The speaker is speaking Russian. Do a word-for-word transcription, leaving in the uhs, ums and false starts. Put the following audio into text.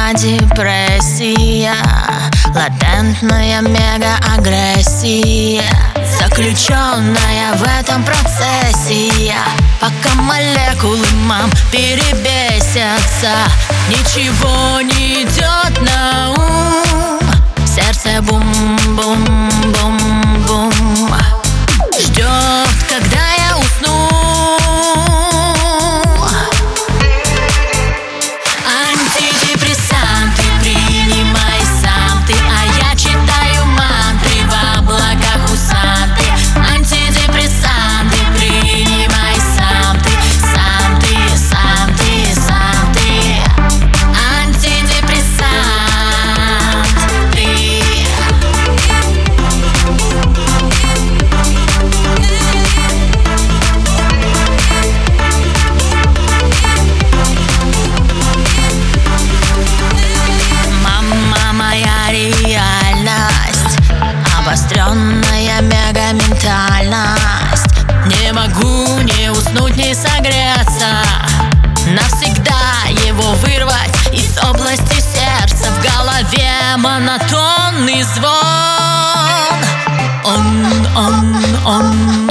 моя депрессия, латентная мега-агрессия, заключенная в этом процессе я. Пока молекулы, мам, перебесятся, ничего не идет на ум. Сердце бум-бум-бум-бум ждет, когда я усну. Антидепрессанты принимай сам ты, а я читаю мантры в облаках усатый. Антидепрессанты принимай сам ты, сам ты, сам ты, сам ты. Антидепрессант ты. Обостренная мегаментальность. Не могу не уснуть, не согреться, навсегда его вырвать из области сердца. В голове монотонный звон. Он, он, он.